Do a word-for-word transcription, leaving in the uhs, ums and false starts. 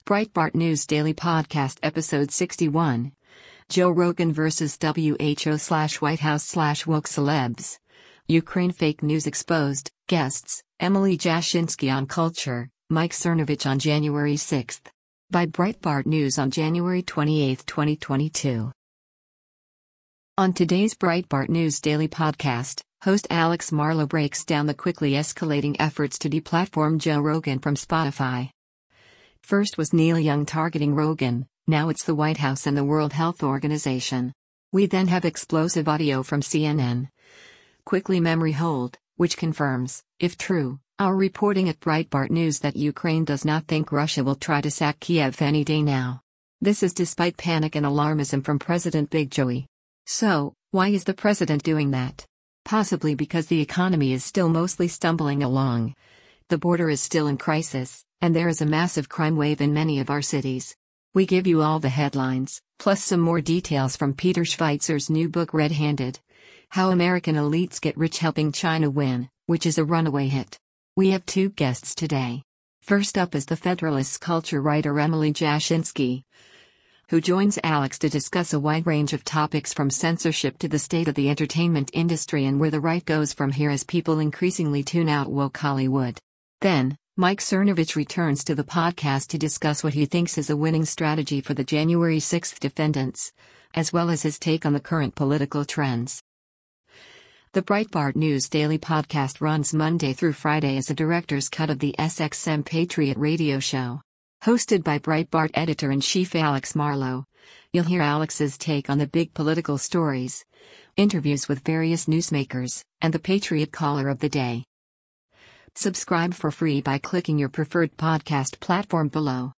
Breitbart News Daily Podcast Episode sixty-one. Joe Rogan versus W H O slash White House slash woke celebs. Ukraine fake news exposed. Guests, Emily Jashinsky on culture, Mike Cernovich on January sixth. By Breitbart News on January twenty-eighth, twenty twenty-two. On today's Breitbart News Daily Podcast, host Alex Marlow breaks down the quickly escalating efforts to deplatform Joe Rogan from Spotify. First was Neil Young targeting Rogan, now it's the White House and the World Health Organization. We then have explosive audio from C N N. Quickly memory hold, which confirms, if true, our reporting at Breitbart News that Ukraine does not think Russia will try to sack Kiev any day now. This is despite panic and alarmism from President Big Joey. So, why is the president doing that? Possibly because the economy is still mostly stumbling along. The border is still in crisis, and there is a massive crime wave in many of our cities. We give you all the headlines, plus some more details from Peter Schweizer's new book Red-Handed: How American Elites Get Rich Helping China Win, which is a runaway hit. We have two guests today. First up is the Federalist's culture writer Emily Jashinsky, who joins Alex to discuss a wide range of topics from censorship to the state of the entertainment industry and where the right goes from here as people increasingly tune out woke Hollywood. Then, Mike Cernovich returns to the podcast to discuss what he thinks is a winning strategy for the January sixth defendants, as well as his take on the current political trends. The Breitbart News Daily Podcast runs Monday through Friday as a director's cut of the S X M Patriot radio show. Hosted by Breitbart editor-in-chief Alex Marlow, you'll hear Alex's take on the big political stories, interviews with various newsmakers, and the Patriot Caller of the Day. Subscribe for free by clicking your preferred podcast platform below.